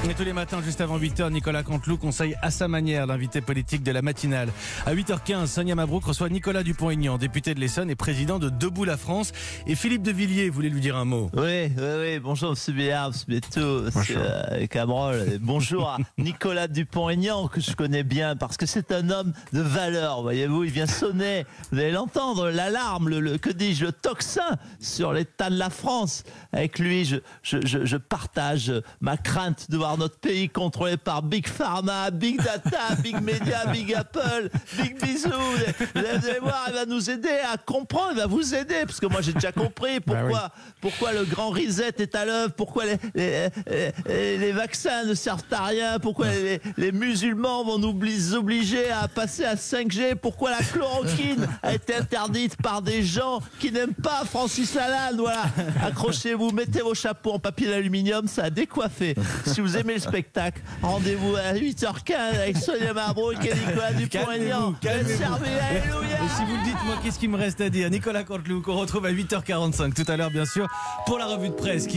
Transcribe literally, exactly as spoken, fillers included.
Et tous les matins, juste avant huit heures, Nicolas Canteloup conseille à sa manière l'invité politique de la matinale. À huit heures quinze, Sonia Mabrouk reçoit Nicolas Dupont-Aignan, député de l'Essonne et président de Debout la France. Et Philippe de Villiers voulait lui dire un mot. Oui, oui, oui. Bonjour, M. Béard, M. Beto, M. Euh, Cabrol. Bonjour à Nicolas Dupont-Aignan, que je connais bien, parce que c'est un homme de valeur, voyez-vous. Il vient sonner, vous allez l'entendre, l'alarme, le, le, que dis-je, le tocsin sur l'état de la France. Avec lui, je, je, je, je partage ma crainte de voir notre pays contrôlé par Big Pharma, Big Data, Big Media, Big Apple, Big Bisou. Vous allez voir, il va nous aider à comprendre, il va vous aider, parce que moi j'ai déjà compris pourquoi, bah oui. pourquoi le grand reset est à l'œuvre, pourquoi les, les, les, les vaccins ne servent à rien, pourquoi les, les musulmans vont nous obliger à passer à cinq G, pourquoi la chloroquine a été interdite par des gens qui n'aiment pas Francis Lalanne. Voilà, accrochez-vous, mettez vos chapeaux en papier d'aluminium, ça a décoiffé. Si vous aimez le spectacle, rendez-vous à huit heures quinze avec Sonia Mabrouk et Nicolas Dupont-Aignan. Alléluia. Et si vous le dites, moi, qu'est-ce qu'il me reste à dire? Nicolas Canteloup, qu'on retrouve à huit heures quarante-cinq tout à l'heure, bien sûr, pour la revue de presse.